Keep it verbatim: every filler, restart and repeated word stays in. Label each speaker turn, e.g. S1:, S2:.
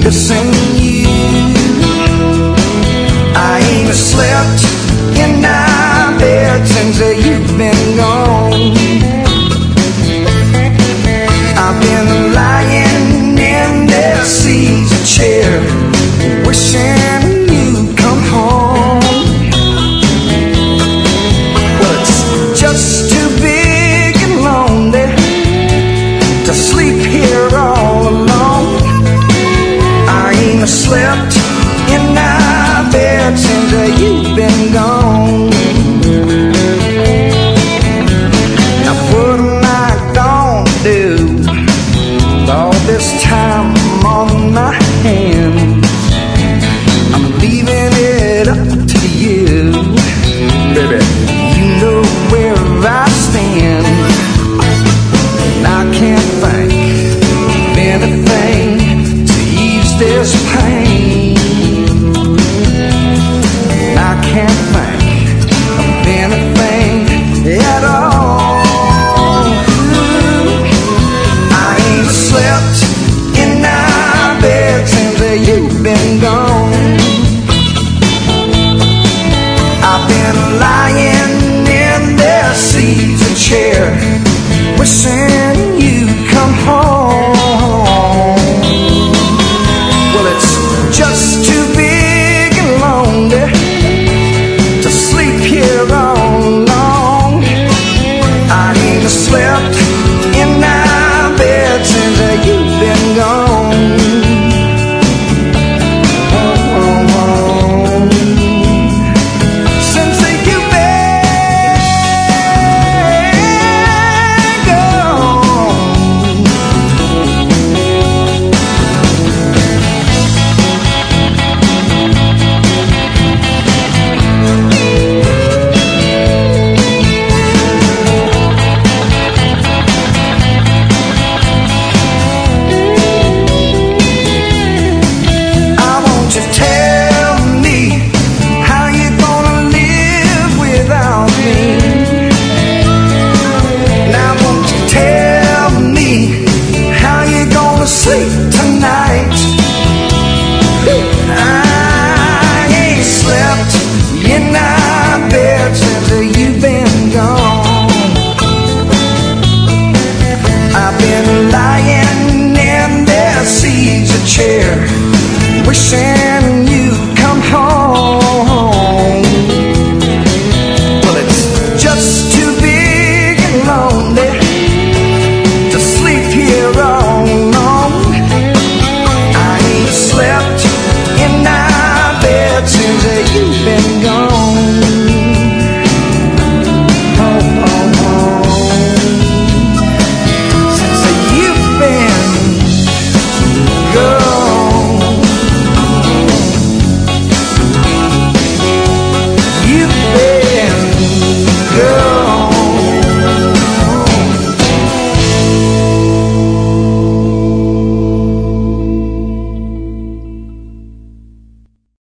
S1: missing you. I ain't slept in my bed since you've been gone. I've been lying in this easy chair, wishing you'd come home. Well, it's just too big and lonely to sleep here all alone. I ain't slept in my bed since you've been gone. Now what am I gonna do with all this time on my hands? I'm leaving it up to you, baby. You know where I stand, and I can't think of anything to ease this pain. And I can't think of anything at all. I ain't slept in my bed since you've been gone. I've been lying in this easy chair, wishing you'd come home. Well, it's just too big and lonely to sleep here all alone. I ain't slept in my bed since you've been gone. Oh, oh, oh. Since you've been gone. I want you to tell me how you gonna live without me. Now won't you tell me how you gonna sleep tonight? I ain't slept in my bed since you've been gone. I've been lying in this easy chair, wishing